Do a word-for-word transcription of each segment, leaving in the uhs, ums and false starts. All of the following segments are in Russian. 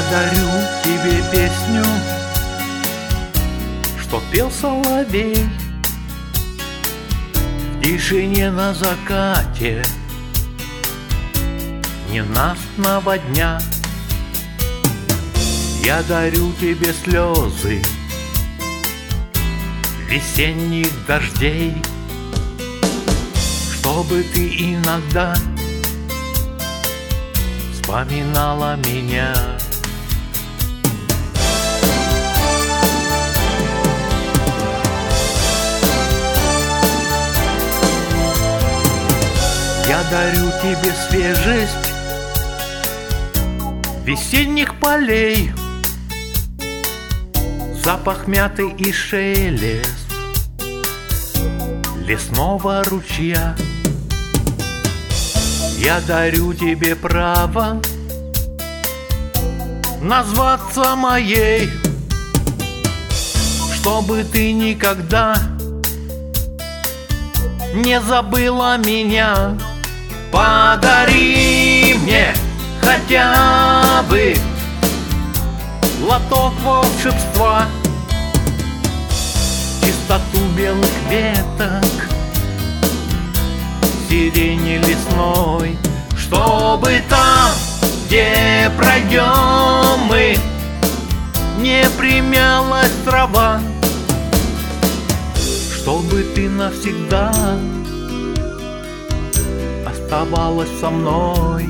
дарю тебе песню, что пел соловей в тишине на закате ненастного дня. Я дарю тебе слезы весенних дождей, чтобы ты иногда вспоминала меня. Я дарю тебе свежесть весенних полей, запах мяты и шелест лесного ручья. Я дарю тебе право назваться моей, чтобы ты никогда не забыла меня. Подари мне хотя бы глоток волшебства, чистоту белых веток, сирени лесной, чтобы там, где пройдем мы, не примялась трава, чтобы ты навсегда оставалась со мной.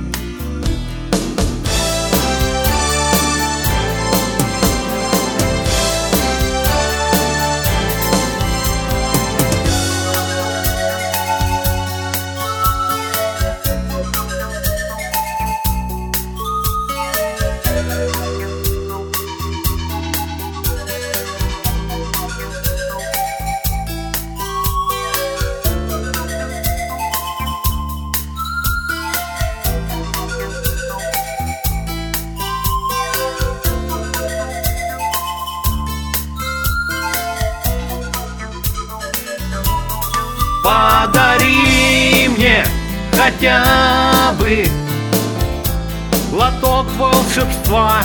Подари мне хотя бы глоток волшебства,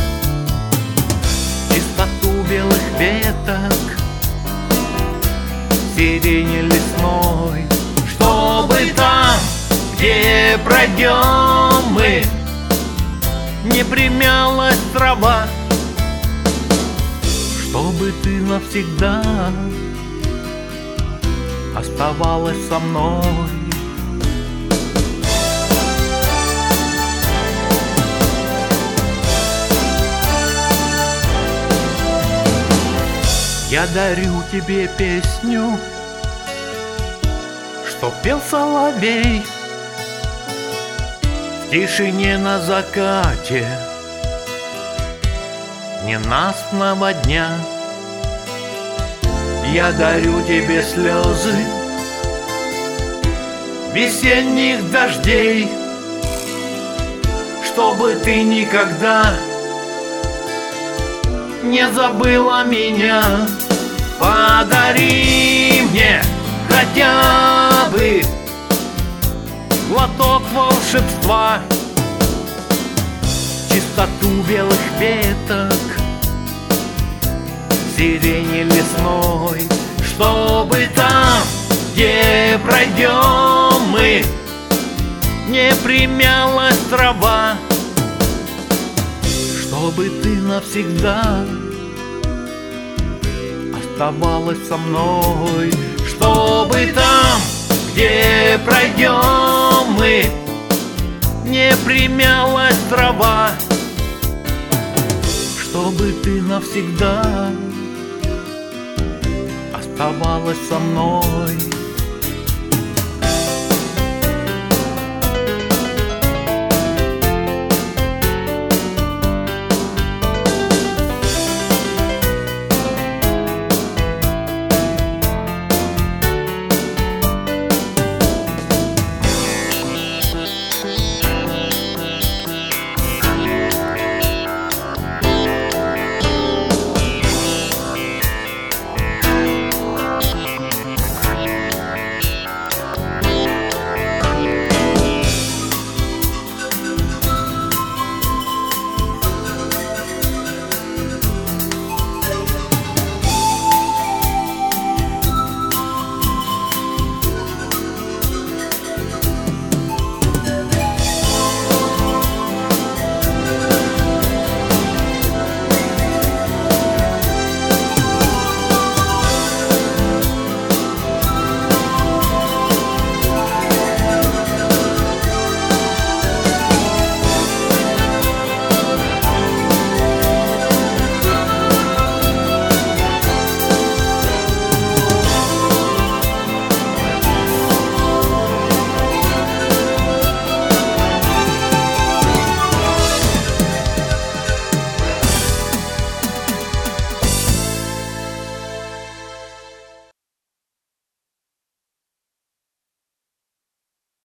чистоту белых веток, сирени лесной, чтобы там, где пройдем мы, не примялась трава, чтобы ты навсегда оставалась со мной. Я дарю тебе песню, что пел соловей в тишине на закате ненастного дня. Я дарю тебе слезы весенних дождей, чтобы ты никогда не забыла меня. Подари мне хотя бы глоток волшебства, чистоту белых веток, сирени лесной, чтобы там, где пройдем мы, не примялась трава, чтобы ты навсегда оставалась со мной, чтобы там, где пройдем мы, не примялась трава, чтобы ты навсегда оставалась со мной.